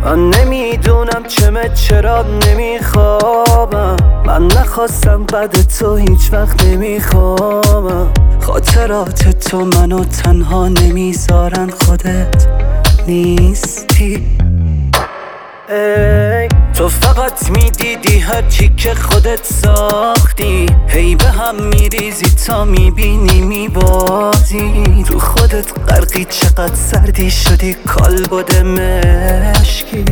من نمیدونم چرا نمیخوابم. من نخواستم بعد تو هیچ وقت نمیخوابم. خاطرات تو منو تنها نمیذارن، خودت نیستی. ای تو فقط میدیدی هرچی که خودت ساختی، هی به هم میریزی تا میبینی میبازی. رو خودت غرقی، چقدر سردی شدی کالبد مشکی.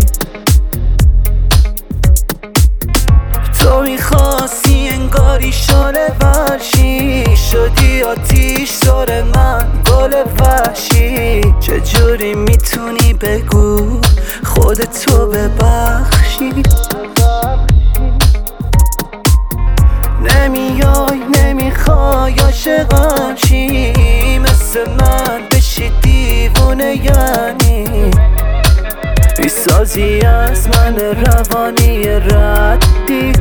تو میخواستی انگاری شاله ورشی، شدی آتیش زار من گل وحشی. چجوری میتونی بگو خودتو ببخشی؟ نمیای نمیخوای عاشقم چی؟ مثل من بشی دیوونه یعنی؟ میسازی از من روانی ردی،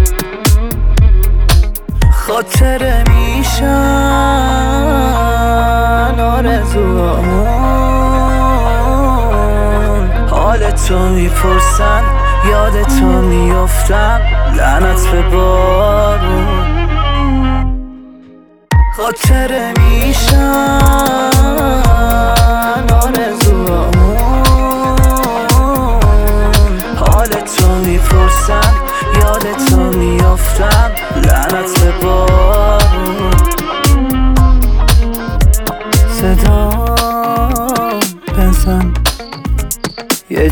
خاطره میشن آرزوام. حال تو میپرسن، یاد تو میافتم، لعنت به بارون. خاطره میشن آرزوام. حال تو میپرسن، یاد تو میافتم، لعنت به بارون. صدا بزن یه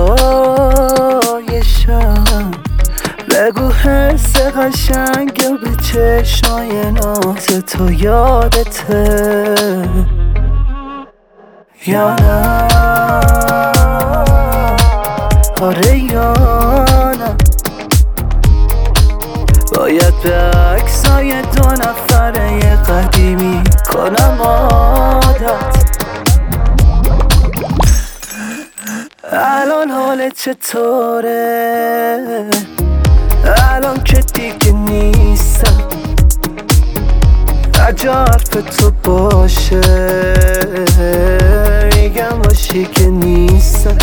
جای شب، بگو حس قشنگ به چشمای ناز تو یادته یا نه؟ آره یا نه؟ باید به عکسای دو نفره قدیمی کنم عادت. الان حالت چطوره؟ الان که دیگه نیستم، اگه حرف تو باشه میگم باشی که نیستم.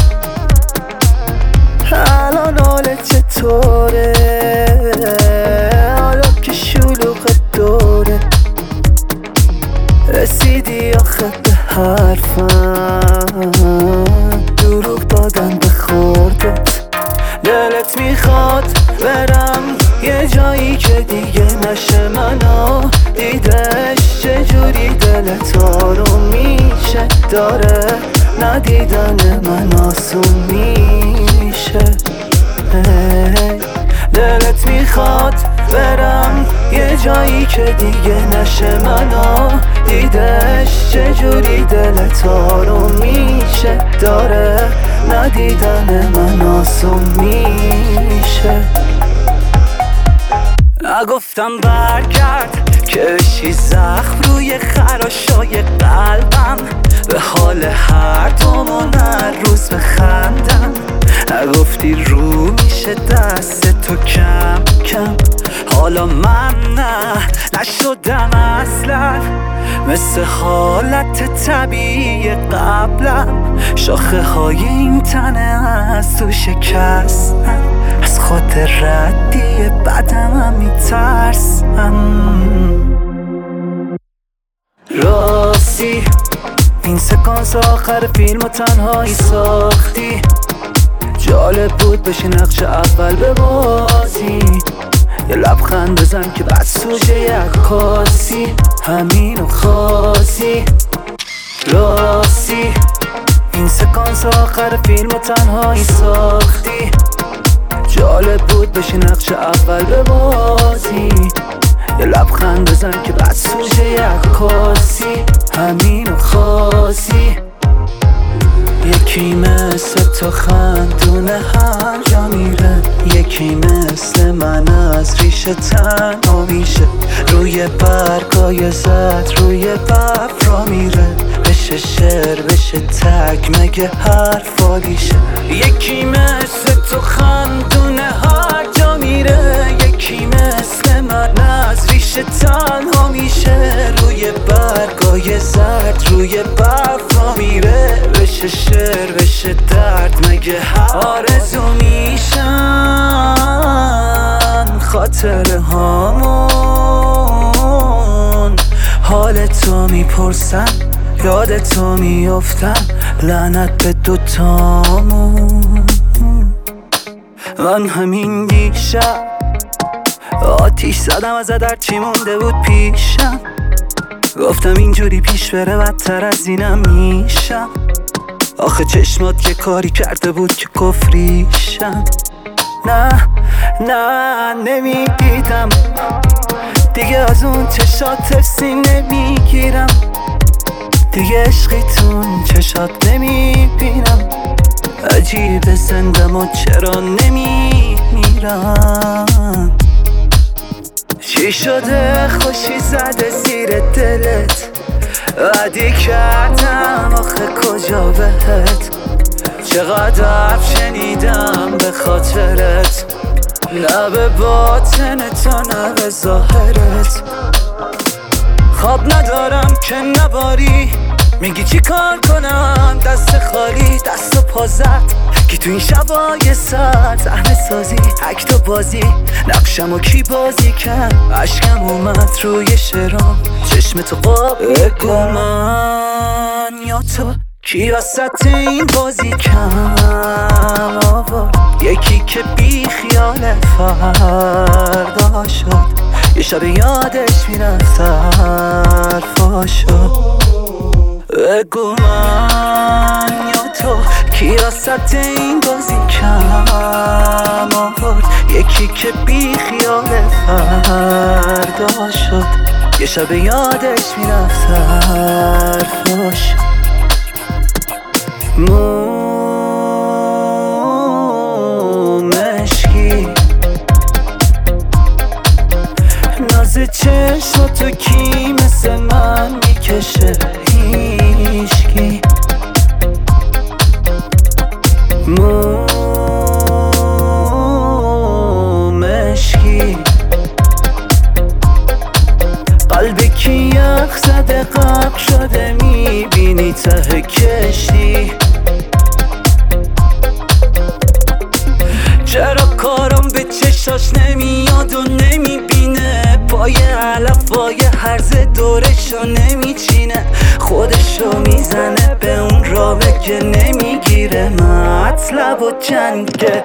الان حالت چطوره؟ حالا که شلوغ دوره، رسیدی آخه به حرفم، دروغ دادن به خوردت. دلت میخواد برم یه جایی که دیگه نشه منو دیدش، چجوری دلت آروم میشه؟ داره ندیدن من آسون میشه. دلت میخواد برم یه جایی که دیگه نشه منو دیدش، چجوری دلت آروم میشه؟ داره ندیدن من آسون میشه. نگفتم برگرد که بشی زخم روی خراشای قلبم، به حال هر دومون هر روز بخندم. نگفتی رو میشه دست تو کم کم، حالا من نشدم اصلا مثل حالت طبیعی قبلم. شاخه های این تنه از تو شکستم، از خود ردی بدم میترسم. راستی این سکانس آخر فیلم تنهایی ساختی، جالب بود بشی نقش اول ببازی. یه لبخند بزن که بعد سوژه یک کاسی، همینو خاصی. راستی این سکانس آخر فیلم تنهایی ساختی، جالب بود بشی نقش اول ببازی. یه لبخند بزن که بعد سوژه یک کاسی، همینو خاصی. یکی مثل تو خندونه هر جا میره، یکی مثل من از ریشه تنها میشه. روی برگای زد روی برف را میره، بشه شعر بشه تک مگه حرفالیشه. یکی مثل تو خندونه هر جا میره، یکی مثل من از ریشه تنها میشه. روی برگای زد روی برف را میره، بشه شعر بشه درد مگه آرزو خاطره هامون. حال تو میپرسم، یاد تو میافتم، لعنت به دوتامون. من همین دیشب آتیش زدم از در چی مونده بود پیشم. گفتم اینجوری پیش بره بدتر از اینم میشم. آخه چشمات که کاری کرده بود که کفریشم. نه نمیدیدم دیگه از اون چشات ترسی نمیگیرم. دیگه عشقی تون چشات نمیبینم. عجیب زندم و چرا نمیمیرم. چی شده خوشی زده زیر دلت؟ عادی کردم آخه کجا بهت؟ چقدر شنیدم به خاطرت، نه به باطن تو نه به ظاهرت. خواب ندارم که نباری، میگی چی کار کنم دست خالی دست و پا زد. کی تو این شبای سرد صحنه سازی اکت و بازی، نقشمو کی بازی کرد؟ اشکم اومد روی شعرام، چشم تو بگو من یا تو کی وسط این بازی کم آورد؟ یکی که بی خیال فردا شد، یه شب یادش میرفت حرفاشو. بگو من یا تو کی وسط این بازی کم آورد؟ یکی که بی خیال فردا شد، یه شب یادش میرفت حرفاشو. مشکی ناز چشماتو کی مثل من میکشه؟ هیشکی مشکی قلبی که یخ زده غرق شده، میبینی ته کشتی. چرا کارم به چشاش نمیاد و نمیبینه؟ پای علفای هرز دورشو نمیچینه، خودشو میزنه به اون رابه که نمیگیره مطلب و جنگه.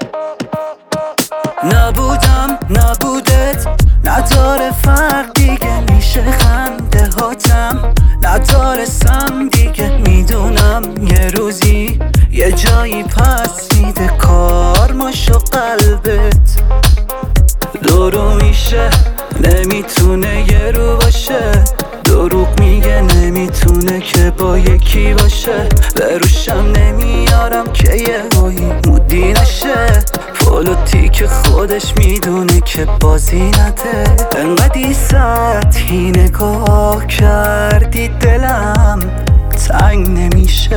نبودم نبودت نداره فرق دیگه، میشه خنده هاتم ندارستم دیگه. میدونم یه روزی یه جایی پس میده کارماشو قلبت. دورو میشه نمیتونه یه رو باشه، دروغ میگه نمیتونه که با یکی باشه. به روشم نمیارم که یه هایی مودی نشه، پولوتی که خودش میدونه که بازی نده. انقدی سطحی نگاه کردی دلم تنگ نمیشه.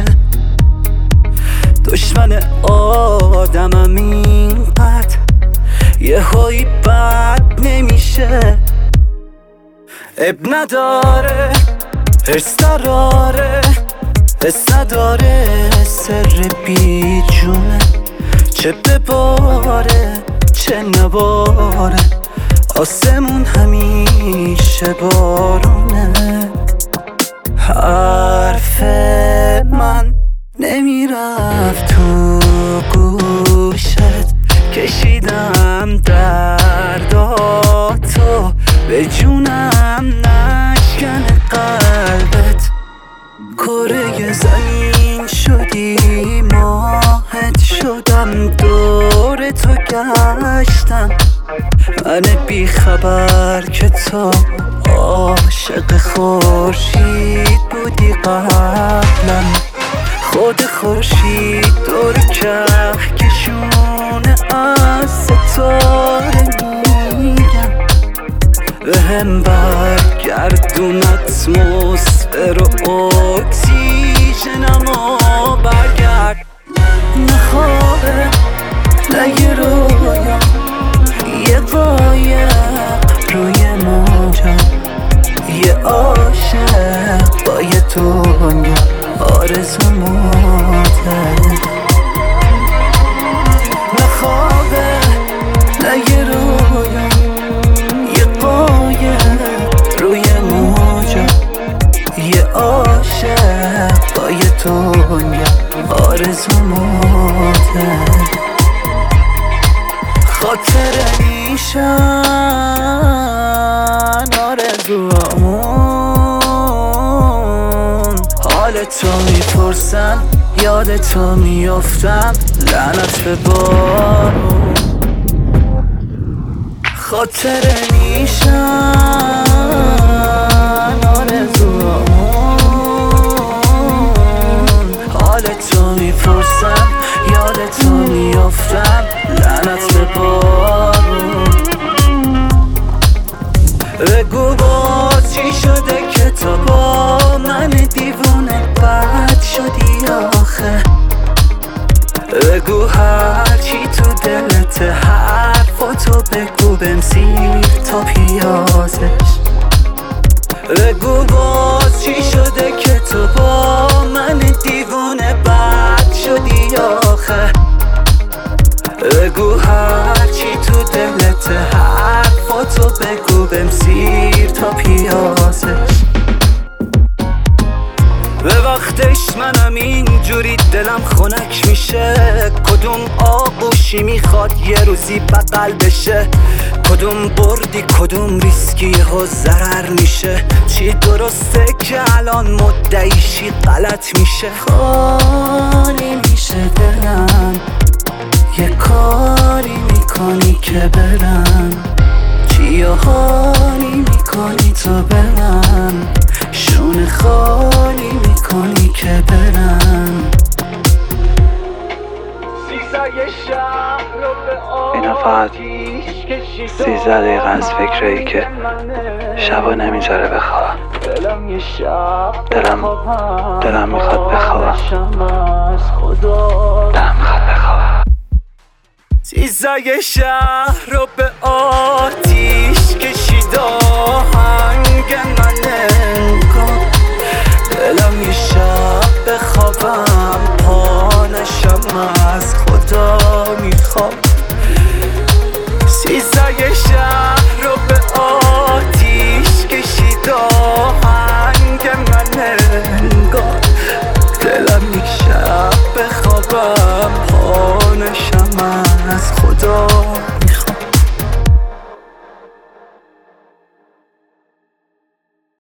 دشمن آدمم اینقدر یه هایی بد نمیشه. اب نداره حرص نداره، حس نداره، سر بی جونه. چه بباره چه نباره، آسمون همیشه بارونه. حرف من نمیرفت تو گوشت، کشیدم درداتو به جونم نشکن قلبت. کره زمین شدی ماهت شدم، دور تو گشتم. من بی خبر که تو عاشق خورشید بودی قبلا. خود خورشید دور کهکشونه از ستاره میگم. بهم برگردون اتمسفر و اکسیژنمو برگرد. نه خوابه نه یه رویا، یه قایق روی موجا، یه عاشق با یه دنیا آرزو موته. نه خوابه نه یه رویا، میشن آرزوامون. حال تو میپرسن یاد تو میافتم، لعنت به بارون. خاطره میشن آرزوامون. حال تو میپرسن یاد تو میافتم، لعنت به بارون. بگو باز چی شده که تو با من دیوونه بد شدی آخه. بگو هرچی تو دلت حرفاتو بگو بمسیر تا پیازش. بگو باز چی شده که تو با من دیوونه بد شدی آخه. بگو هرچی تو دلت حرفاتو بگو بمسیر تا پیازش. به وقتش منم اینجوری دلم خنک میشه. کدوم آغوشی میخواد یه روزی بغل بشه. کدوم بردی کدوم ریسکی ها ضرر میشه. چی درسته که الان مدعیشی غلط میشه. خالی میشه دلم، یه کاری میکنی که برم. چی حالی میکنی تو برم، شونه خالی میکنی که برم. اینا فقط 13 دقیقه از فکرایی که شبا نمیذاره بخوابم. دلم میخواد بخوابم. چیزای شهر رو به آتیش کشید. آهنگ منه